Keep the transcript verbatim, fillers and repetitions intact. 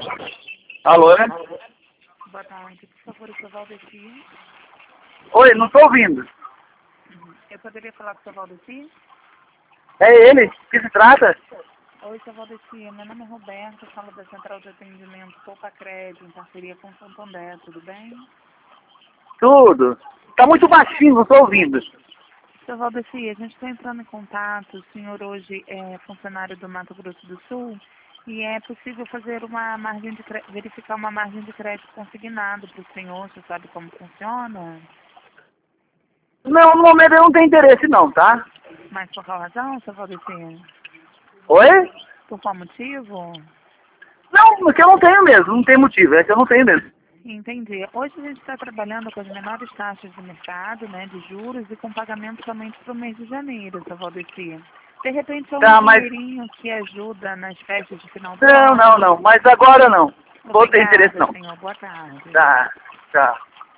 Alô, né? Boa tarde, por favor, o seu Valdeci. Oi, não tô ouvindo. Eu poderia falar com o seu Valdeci? É ele? O que se trata? Oi, seu Valdeci, meu nome é Roberto, eu falo da Central de Atendimento Poupa Crédito, em parceria com o Santander, tudo bem? Tudo. Tá muito baixinho, não tô ouvindo. Seu Valdeci, a gente está entrando em contato, o senhor hoje é funcionário do Mato Grosso do Sul, e é possível fazer uma margem de cre... verificar uma margem de crédito consignado para o senhor, você sabe como funciona? Não, no momento eu não tenho interesse não, tá? Mas por qual razão, seu Valdeci? Oi? Por qual motivo? Não, porque eu não tenho mesmo, não tem motivo, é que eu não tenho mesmo. Entendi. Hoje a gente está trabalhando com as menores taxas de mercado, né, de juros e com pagamento somente para o mês de janeiro, seu Valdeci. De repente é um Tá, mas... dinheirinho que ajuda nas festas de final do Não, não, ano. não, mas agora não. Não vou ter interesse Obrigada, não. senhor. Boa tarde. Tá, tá.